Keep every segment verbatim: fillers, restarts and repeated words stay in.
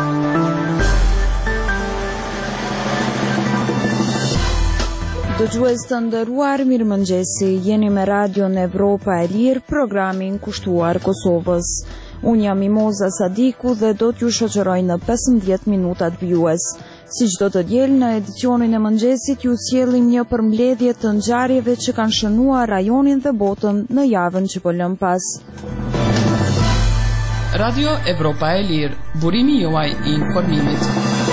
Dëgjues të nderuar, mirëmëngjesi, jeni me Radion Evropa e Lirë, programin kushtuar Kosovës. Unë jam Mimoza Sadiku dhe do t'ju shoqëroj në pesëmbëdhjetë minutat vjues. Si çdo të diel në edicionin e mëngjesit ju sjellim një përmbledhje të ngjarjeve që kanë shënuar rajonin dhe botën në javën që po lëm pas. Radio Evropa e Lirë, burimi juaj i informimit.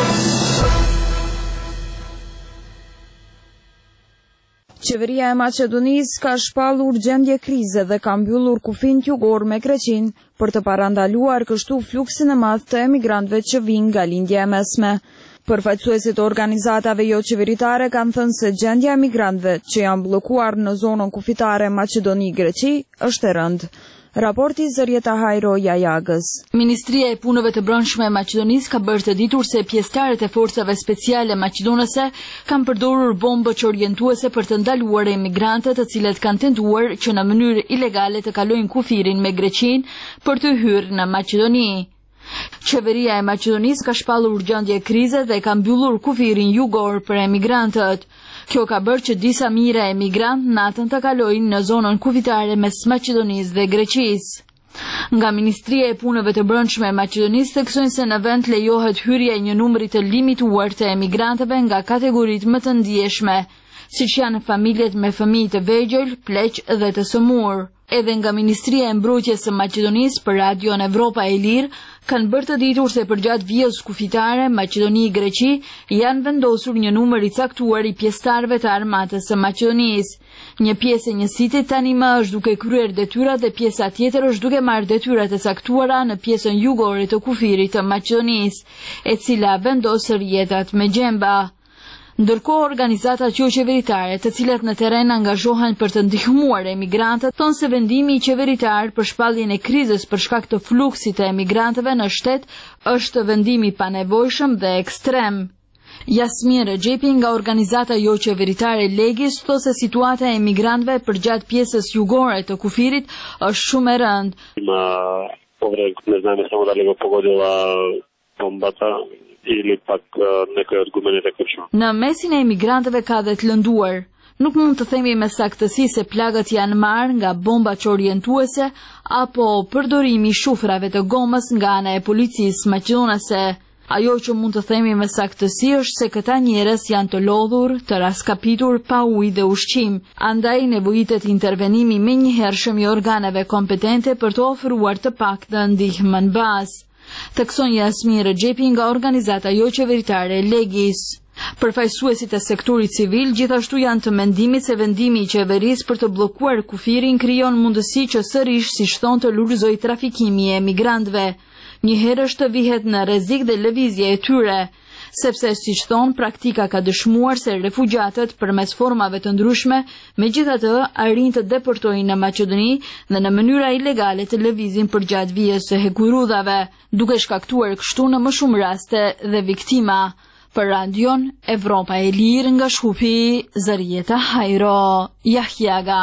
Qeveria e Maqedonisë ka shpallur gjendje krize dhe ka mbyllur kufin jugor me Greqinë për të parandaluar kështu fluksin e madh të emigrantëve që vijnë nga lindja e mesme. Përfaqësuesit e organizatave jo qeveritare kanë thënë se gjendja e emigrantëve që janë bllokuar në zonën kufitare Maqedoni-Greqi është e rëndë. Raporti Zërieta Hajro Jajagës. Ministria e Punëve të Brendshme e Maqedonisë ka bërë të ditur se pjesëtarët e forcave speciale maqedonëse kanë përdorur bombë orientuese për të ndaluar emigrantët të cilët kanë tentuar që në mënyrë ilegale të kalojnë kufirin me Greqinë për të hyrë në Maqedoni. Qeveria e Maqedonisë ka shpallur gjendje krize dhe ka mbyllur kufirin jugor për emigrantët. Kjo ka bërë që disa mijëra emigrantë natën të kalojnë në zonën kufitare mes Maqedonisë dhe Greqisë. Nga Ministria e Punëve të Brendshme e Maqedonisë theksojnë se në vend lejohet hyrja e një numri të limituar të emigrantëve nga kategoritë më të ndjeshme, siç janë familjet me fëmijë të vegjël, pleq dhe të sëmurë. Edhe nga Ministria e Mbrojtjes së Maqedonisë për Radion Evropa e Lirë kanë bërë të ditur se përgjatë vijës kufitare Maqedoni-Greqi janë vendosur një numër i caktuar i pjesëtarëve të armatës së Maqedonisë. Një pjesë e njësitit tani më është duke kryer detyrat dhe pjesa tjetër është duke marrë detyrat e caktuara në pjesën jugore të kufirit të Maqedonisë, e cila vendos rrjetat me gjemba. Ndërkohë organizatat jo qeveritare, të cilat në terren angazhohen për të ndihmuar emigrantët, thonë se vendimi i qeveritar për shpalljen e krizës për shkak të fluksit të emigrantëve në shtet është vendim i panevojshëm dhe ekstrem. Jasmin Rexhepi nga organizata jo qeveritare Legis thotë se situata e emigrantëve përgjatë pjesës jugore të kufirit është shumë e rëndë. Ima povrede, ne znamo samo da li ga pogodila bombata ili pak nekoj od gumenet e kërshme. Në mesin e emigrantëve ka dhe të lënduar. Nuk mund të themi me saktësi se plagët janë marrë nga bomba që orientuese apo përdorimi i shufrave të gomës nga ana e policisë maqedonase. Ajo që mund të themi me saktësi është se këta njerëz janë të lodhur, të raskapitur pa ujë dhe ushqim. Andaj nevojitet intervenimi menjëhershëm i organeve kompetente për të ofruar të paktën ndihmën bazë. Thekson Jasmin Rexhepi nga organizata jo qeveritare Legis. Përfaqësuesit e sektorit civil gjithashtu janë të mendimit se vendimi i qeverisë për të bllokuar kufirin krijon mundësi që sërish, siç thonë, të lulëzojë trafikimi i emigrantëve. Një herë është të vihet në rrezik dhe lëvizje e tyre, sepse siç thonë, praktika ka dëshmuar se refugjatët përmes formave të ndryshme megjithatë arrin të deportojnë në Maqedoni dhe në mënyra ilegale të lëvizin përgjatë vijës së hekurudhave, duke shkaktuar kështu në më shumë raste dhe viktima. Për Radion Evropa e Lirë nga Shkupi, Zërieta Hajro Jahjaga.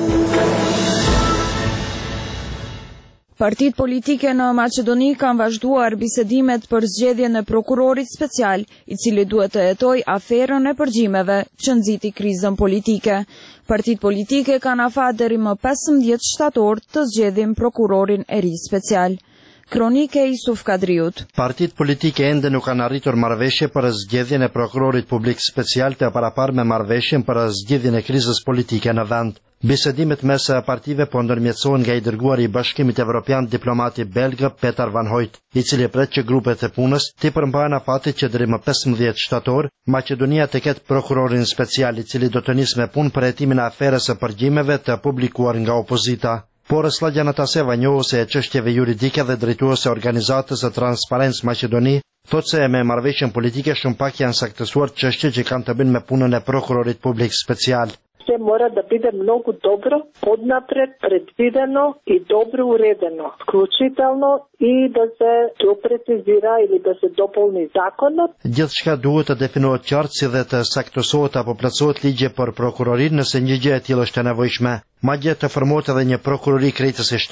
Partitë politike në Maqedoni kanë vazhduar bisedimet për zgjedhjen e prokurorit special, i cili duhet të hetojë aferën e përgjimeve që nxiti krizën politike. Partitë politike kanë afat deri më pesëmbëdhjetë shtator të zgjedhin prokurorin e ri special. Kronike Isuf Kadriut. Partitë politike ende nuk kanë arritur marrëveshje për zgjedhjen e prokurorit publik special të paraparë me marrëveshjen për zgjedhjen e krizës politike në vend. Bisedimet mes partive po ndërmjetësohen nga i dërguari i Bashkimit Evropian diplomati belg Petar Van Hoyt, i cili pret që grupet e punës të përmbajnë afatit që deri më pesëmbëdhjetë shtator Maqedonia të ketë prokurorin special, i cili do të nisë me punë për hetimin e aferës së përgjimeve të publikuar nga opozita. Por Sladja Nataseva, njohëse e çështjeve juridike dhe drejtuese organizatës së Transparencë Maqedoni, thotë se me marrëveshjen politike shumë pak janë saktësuar çështje që kanë të bëjnë me punën e prokurorit publik special. Sve mora da bude mnogo dobro, odnapred, predvideno i dobro uredeno, vključitelno i da se to precizira ili da se dopunni zakonom. Gjithçka duhet të definohet qartë si dhe të saktësohet apo plotësohet ligje për prokurorin nëse një gjë e tillë është e nevojshme. Madje të formohet edhe një prokurori krejtësisht e re.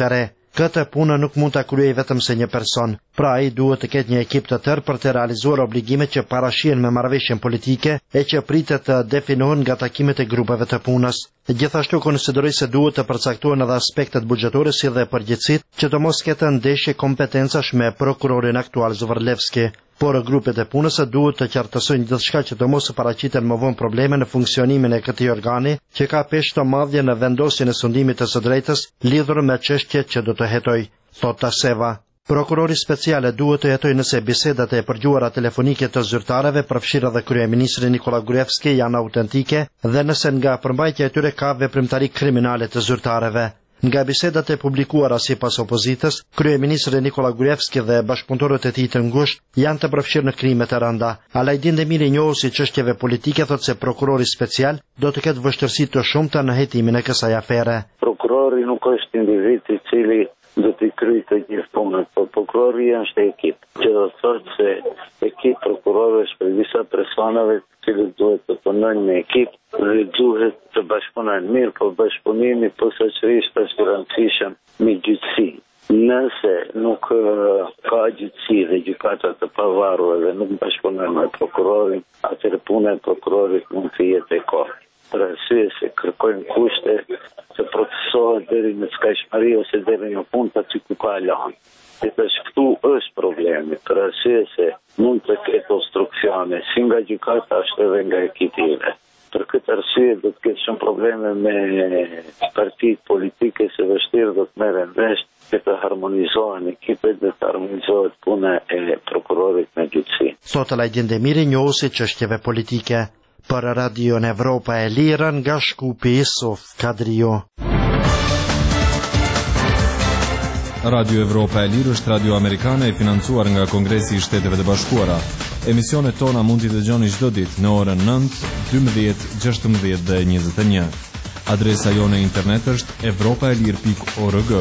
Këtë punë nuk mund ta kryejë vetëm se një person. Pra ai duhet të ketë një ekip të tërë për të realizuar obligimet që parashihen me marrëveshjen politike e që pritet të definohen nga takimet e grupeve të punës. Gjithashtu konsideroj se duhet të përcaktohen edhe aspektet buxhetore si dhe përgjegjësitë që të mos ketë ndeshje kompetencash me prokurorin aktual Zovrlevski. Por grupet e punës duhet të qartësojnë gjithçka që të mos paraqiten më vonë probleme në funksionimin e këtij organi që ka peshë të madhe në vendosjen e sundimit të së drejtës lidhur me çështjet që do të hetojë, thot Taseva. Prokurori speciale duhet të hetojë nëse bisedat e përgjuara telefonike të zyrtarëve përfshirë edhe kryeministri Nikola Gruevski janë autentike dhe nëse nga përmbajtja e tyre ka veprimtari kriminale të zyrtarëve. Nga bisedat e publikuara sipas opozitës, kryeministri Nikola Gruevski dhe bashkëpunëtorët e tij të ngushtë janë të përfshirë në krime të rënda. Alajdin Demiri, njohuesi çështjeve politike, thotë se prokurori special do të ketë vështirësi të shumta në hetimin e kësaj afere. Prokurori nuk është individ i cili do të kryejë të gjithë punën, por prokurori është ekip. Që do të thotë se ekip prokurorësh për disa personave të cilët duhet të punojnë në ekip dhe duhet të bashkëpunojnë mirë, por bashkëpunimi posaçërisht është i rëndësishëm me gjyqësi. Nëse nuk uh, ka gjyqësi dhe gjykata të pavarur dhe nuk bashkëpunojnë me prokurorin, atëherë puna e prokurorit mund të jetë e kohë. Për arsye se kërkojnë kushte të procesohet deri në skajshmëri ose deri në punë aty ku ka lanë. Dhe këtu është problemi, për arsye se mund të ketë obstruksione si nga gjykata ashtu edhe nga ekipive. Për këtë arsye do të ketë shumë probleme me partitë politike, se vështirë do të merren vesh që të harmonizohen ekipet dhe të harmonizohet puna e prokurorit me gjyqësi. Sot Alajdin Demiri, njohuesi çështjeve politike. Për Radion Evropa e Lirë nga Shkupi, Isuf Kadrio. Radio Evropa e Lirë është radio amerikane e financuar nga Kongresi i Shteteve të Bashkuara. Emisionet tona mund t'i dëgjoni çdo ditë në orën nëntë, dymbëdhjetë, gjashtëmbëdhjetë dhe njëzet e një. Adresa jone internet është evropaelir pikë org.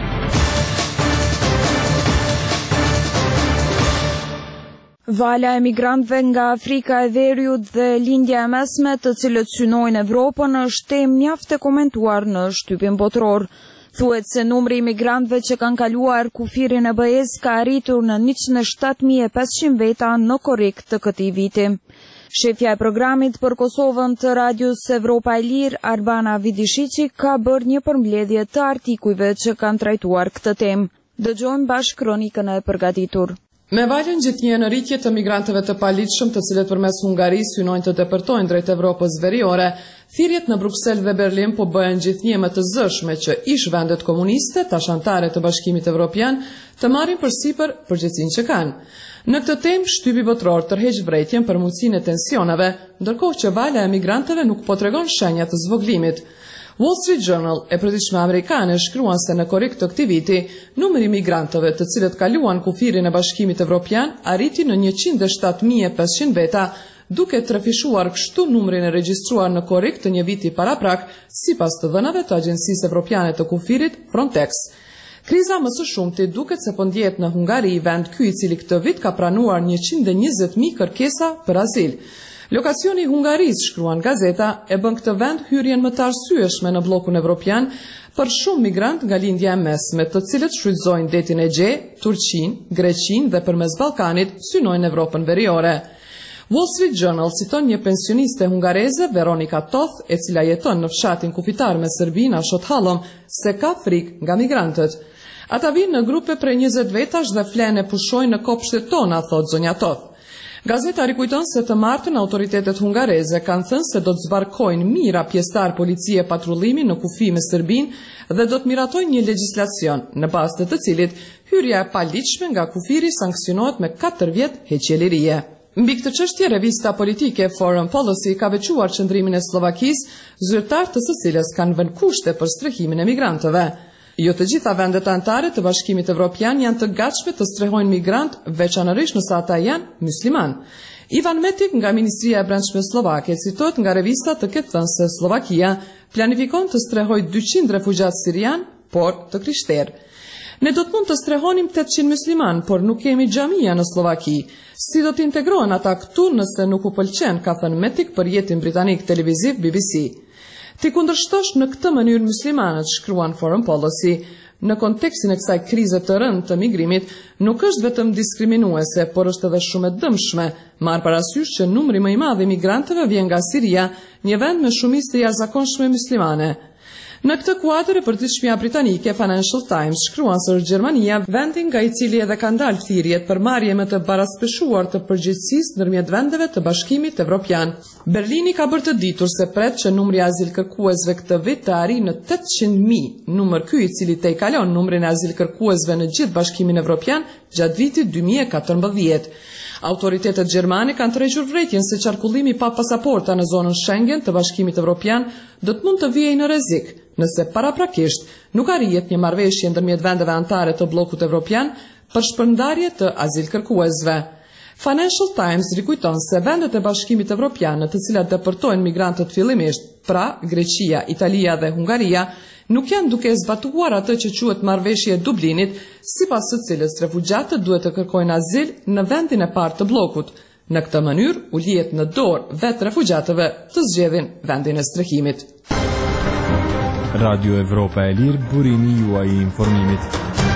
Vala e migrantëve nga Afrika e Veriut dhe lindja e mesme të cilët synojnë Evropën është temë mjaft e komentuar në shtypin botror. Thuhet se numri i migrantëve që kanë kaluar kufirin e B E-s ka arritur në njëqind e shtatë mijë e pesëqind veta në korrik të këtij viti. Shefja e programit për Kosovën të Radios Evropa e Lirë, Arbana Vidishiqi, ka bërë një përmbledhje të artikujve që kanë trajtuar këtë temë. Dëgjojmë bashkë kronikën e përgatitur. Me valen gjithnjë në rritje të migrantëve të paligjshëm të cilët përmes Hungarisë synojnë të deportojnë drejt Evropës veriore, thirrjet në Bruksel dhe Berlin po bëhen gjithnjë më të zëshme që ish vendet komuniste, tash anëtare të Bashkimit Evropian, të marrin përsipër përgjegjësinë që kanë. Në këtë temë, shtypi botror tërheq vërejtjen për mundësinë e tensioneve, ndërkohë që vala e migrantëve nuk po tregon shenja të zvoglimit. Wall Street Journal e përditshme amerikane shkruan se në korrik të këtij viti, numri i migrantëve të cilët kaluan kufirin e Bashkimit Evropian arriti në njëqind e shtatë mijë e pesëqind veta, duke trefishuar kështu numrin e regjistruar në korrik të një viti paraprak, sipas të dhënave të Agjencisë Evropiane të Kufirit, Frontex. Kriza më së shumti duket se po ndjehet në Hungari, vend ky i cili këtë vit ka pranuar njëqind e njëzet mijë kërkesa për azil. Lokacioni i Hungarisë, shkruan gazeta, e bën këtë vend hyrjen më të arsyeshme në bllokun evropian për shumë migrant nga lindja e mesme, të cilët shfrytëzojnë detin Egje, Turqinë, Greqinë dhe përmes Ballkanit synojnë Evropën veriore. Wall Street Journal citon një pensioniste hungareze, Veronika Toth, e cila jeton në fshatin kufitar me Serbinë, Ashot Hallom, se ka frikë nga migrantët. Ata vinë në grupe prej njëzet vetash dhe flenë e pushojnë në kopshtet tona, thot zonja Toth. Gazeta rikujton se të martën autoritetet hungareze kanë thënë se do të zbarkojnë mira pjesëtar policie patrullimi në kufi me Serbinë dhe do të miratojnë një legjislacion në bazë të të cilit hyrja e paligjshme nga kufiri sanksionohet me katër vjet heqjelirie. Mbi këtë çështje, revista politike Foreign Policy ka veçuar qëndrimin e Slovakisë, zyrtar të së cilës kanë vënë kushte për strehimin e migrantëve. Jo të gjitha vendet anëtare të Bashkimit Evropian janë të gatshme të strehojnë migrant, veçanërisht nëse ata janë musliman. Ivan Metik nga Ministria e Brendshme Slovake citohet nga revista të ketë thënë se Slovakia planifikon të strehojë dyqind refugjat sirian, por të krishterë. Ne do të mund të strehonim tetëqind musliman, por nuk kemi xhamia në Slovaki. Si do të integrohen ata këtu nëse nuk u pëlqen, ka thënë Metik për jetin britanik televiziv B B C. Ti kundërshtosh në këtë mënyrë muslimanët, shkruan Foreign Policy, në kontekstin e kësaj krize të rëndë të migrimit, nuk është vetëm diskriminuese, por është edhe shumë e dëmshme, marrë parasysh që numri më i madh i migrantëve vjen nga Siria, një vend me shumicë të jashtëzakonshme muslimane. Në këtë kuadër, e përditshmja britanike Financial Times shkruan se Gjermania, vendi nga i cili edhe ka ndalë thirrjet për marrje me të baraspeshuar të përgjegjësisë ndërmjet vendeve të Bashkimit Evropian. Berlini ka bërë të ditur se pret që numri azil kërkuesve këtë vit të arrijë në tetëqind mijë, numër ky i cili të i kalon numrin e azil kërkuesve në gjithë Bashkimin Evropian gjatë vitit dy mijë e katërmbëdhjetë. Autoritetet gjermane kanë tërhequr vërejtjen se qarkullimi pa pasaporta në zonën Schengen të Bashkimit Evropian do të mund të vijë në rrezik, nëse paraprakisht nuk arrihet një marrëveshje ndërmjet vendeve anëtare të bllokut evropian për shpërndarje të azilkërkuesve. Financial Times rikujton se vendet e Bashkimit Evropian, në të cilat depërtojnë migrantët fillimisht, pra Greqia, Italia dhe Hungaria, nuk janë duke zbatuar atë që quhet marrëveshje e Dublinit, sipas së cilës refugjatët duhet të kërkojnë azil në vendin e parë të bllokut. Në këtë mënyrë u lihet në dorë vetë refugjatëve të zgjedhin vendin e strehimit. Radio Evropa e Lirë, burimi juaj i informimit.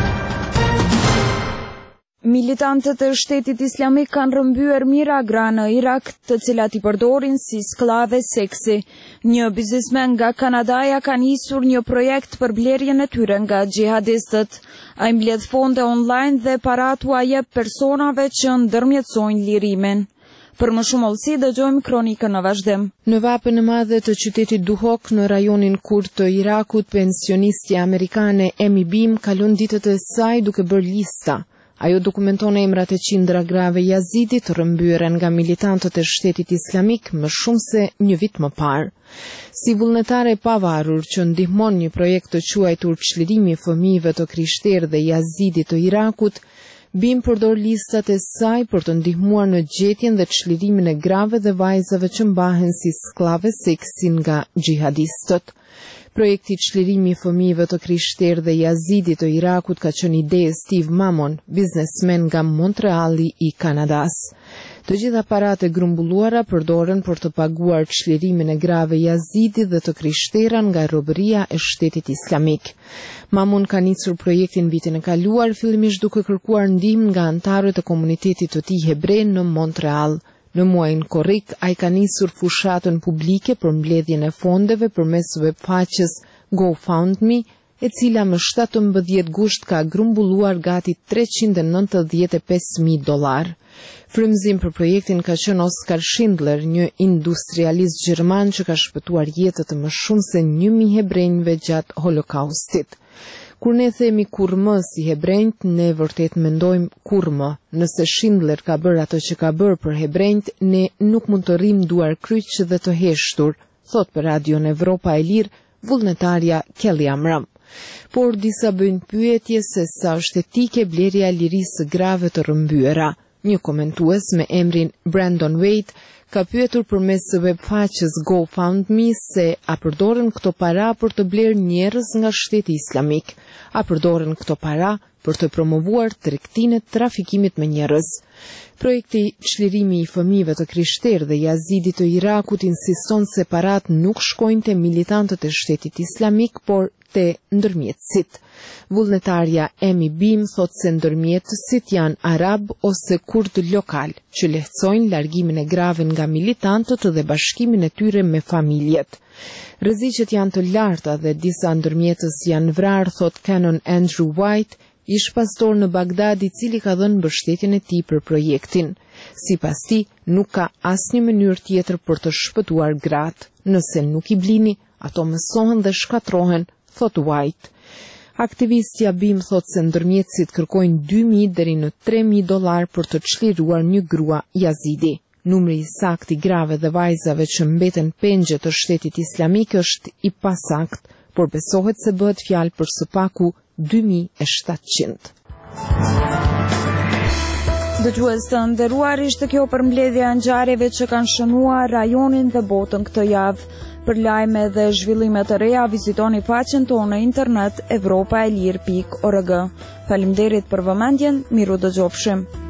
Militantët e Shtetit Islamik kanë rrëmbyer miragra në Irak, të cilat i përdorin si skllave seksi. Një biznesmen nga Kanadaja ka nisur një projekt për blerjen e tyre nga xhihadistët. Ai mbledh fonde online dhe parat u jep personave që ndërmjetësojnë lirimin. Për më shumë olësi, dëgjojmë kronikën në vazhdim. Në vapën e madhe të qytetit Duhok, në rajonin Kurd të Irakut, pensionistja amerikane Amy Beam kalon ditët e saj duke bërë lista. Ajo dokumenton emrat e qindra grave jazidi të rrëmbyer nga militantët e Shtetit Islamik më shumë se një vit më parë. Si vullnetare e pavarur që ndihmon një projekt të quajtur çlirimi i fëmijëve të krishterë dhe jazidi të Irakut, Bim përdor listat e saj për të ndihmuar në gjetjen dhe çlirimin e grave dhe vajzave që mbahen si skllave seksi nga xhihadistët. Projekti çlirimi i fëmijëve të krishterë dhe jazidi të Irakut ka qenë ide e Steve Mammon, biznesmen nga Montreali i Kanadas. Të gjitha paratë e grumbulluara përdoren për të paguar çlirimin e grave jazidi dhe të krishtera nga robëria e Shtetit Islamik. Mamun ka nisur projektin vitin e kaluar, fillimisht duke kërkuar ndihmë nga anëtarët e komunitetit të tij hebre në Montreal. Në muajin korrik, ai ka nisur fushatën publike për mbledhjen e fondeve përmes webfaqes GoFundMe, e cila më shtatëmbëdhjetë gusht ka grumbulluar gati treqind e nëntëdhjetë e pesë mijë dollar. Frymëzim për projektin ka qenë Oskar Schindler, një industrialist gjerman që ka shpëtuar jetët të më shumë se një mijë hebrejve gjatë Holokaustit. Kur ne themi kur më si hebrejt, ne vërtet mendojmë kur më. Nëse Schindler ka bërë ato që ka bërë për hebrejt, ne nuk mund të rrim duar kryq dhe të heshtur, thot për Radion Evropa e Lirë vullnetarja Kelly Amram. Por disa bëjnë pyetje se sa është etike blerja e lirisë grave të rrëmbyera. Një komentues me emrin Brandon Wade ka pyetur përmes webfaqes GoFundMe se a përdoren këto para për të blerë njerëz nga Shteti Islamik, a përdoren këto para për të promovuar tregtinë e trafikimit me njerëz. Projekti çlirimi i fëmijëve të krishterë dhe jazidit të Irakut insiston se parat nuk shkojnë te militantët e Shtetit Islamik, por te ndërmjetësit. Vullnetarja Amy Beam thot se ndërmjetësit janë arab ose kurd lokal, që lehtësojnë largimin e grave nga militantët dhe bashkimin e tyre me familjet. Rreziqet janë të larta dhe disa ndërmjetës janë vrarë, thot Canon Andrew White, ish pastor në Bagdad i cili ka dhënë mbështetjen e tij për projektin. Sipas tij, nuk ka asnjë mënyrë tjetër për të shpëtuar gratë. Nëse nuk i blini, ato mësohen dhe shkatrohen, thot White. Aktivistja Bim thot se ndërmjetësit kërkojnë dy mijë deri në tre mijë dollar për të çliruar një grua jazidi. Numri i saktë i grave dhe vajzave që mbeten pengje të Shtetit Islamik është i pasakt, por besohet se bëhet fjalë për së paku dy mijë e shtatëqind. Dëgjues të nderuar, ishte kjo përmbledhja e ngjarjeve që kanë shënuar rajonin dhe botën këtë javë. Për lajme dhe zhvillime të reja, vizitoni faqen tonë në internet evropaelir pikë org. Faleminderit për vëmendjen, miru dëgjofshim.